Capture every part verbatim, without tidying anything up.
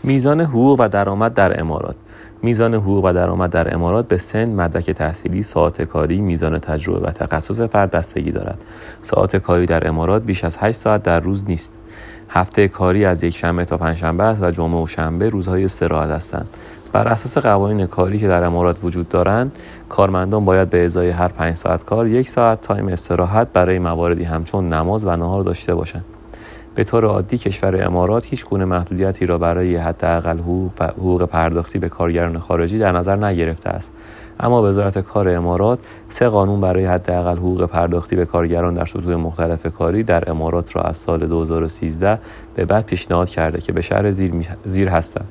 میزان حقوق و درآمد در امارات. میزان حقوق و درآمد در امارات به سن، مدرک تحصیلی، ساعت کاری، میزان تجربه و تخصص فرد بستگی دارد. ساعت کاری در امارات بیش از هشت ساعت در روز نیست. هفته کاری از یک شنبه تا پنجشنبه است و جمعه و شنبه روزهای استراحت هستند. بر اساس قوانین کاری که در امارات وجود دارند، کارمندان باید به ازای هر پنج ساعت کار یک ساعت تایم استراحت برای مواردی همچون نماز و نهار داشته باشند. به طور عادی کشور امارات هیچ گونه محدودیتی را برای حداقل حقوق حقوق پرداختی به کارگران خارجی در نظر نگرفته است. اما وزارت کار امارات سه قانون برای حداقل حقوق پرداختی به کارگران در سطوح مختلف کاری در امارات را از سال دو هزار و سیزده به بعد پیشنهاد کرده که به شرح زیر, زیر هستند.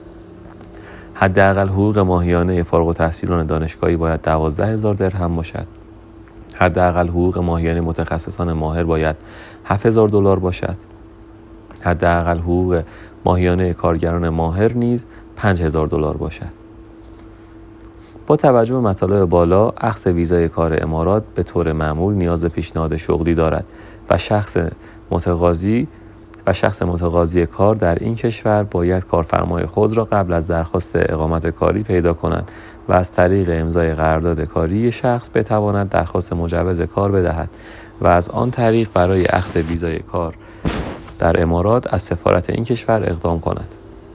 حداقل حقوق ماهیانه فارغ التحصیلان دانشگاهی باید دوازده هزار درهم باشد. حداقل حقوق ماهیانه متخصصان ماهر باید هفت هزار دلار باشد. حداقل حقوق ماهیانه کارگران ماهر نیز پنج هزار دلار باشد. با توجه به مطالب بالا، اخذ ویزای کار امارات به طور معمول نیاز به پیشنهاد شغلی دارد و شخص متقاضی و شخص متقاضی کار در این کشور باید کارفرمای خود را قبل از درخواست اقامت کاری پیدا کند و از طریق امضای قرارداد کاری شخص بتواند درخواست مجوز کار بدهد و از آن طریق برای اخذ ویزای کار در امارات از سفارت این کشور اقدام کند.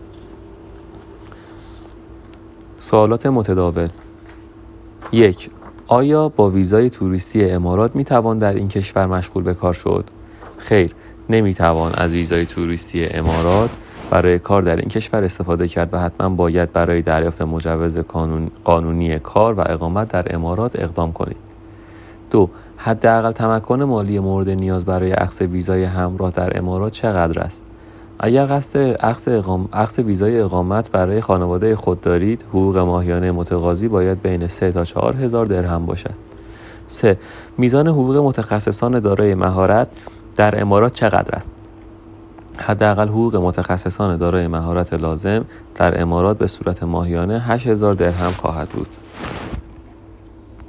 سوالات متداول. یک. آیا با ویزای توریستی امارات می توان در این کشور مشغول به کار شد؟ خیر، نمی توان از ویزای توریستی امارات برای کار در این کشور استفاده کرد و حتما باید برای دریافت مجوز قانون قانونی کار و اقامت در امارات اقدام کنید. دو. حداقل تمکن مالی مورد نیاز برای اخذ ویزای همراه در امارات چقدر است؟ اگر قصد اخذ اقام... اخذ ویزای اقامت برای خانواده خود دارید، حقوق ماهیانه متقاضی باید بین سه تا چهار هزار درهم باشد. سه. میزان حقوق متخصصان دارای مهارت در امارات چقدر است؟ حداقل حقوق متخصصان دارای مهارت لازم در امارات به صورت ماهیانه هشت هزار درهم خواهد بود.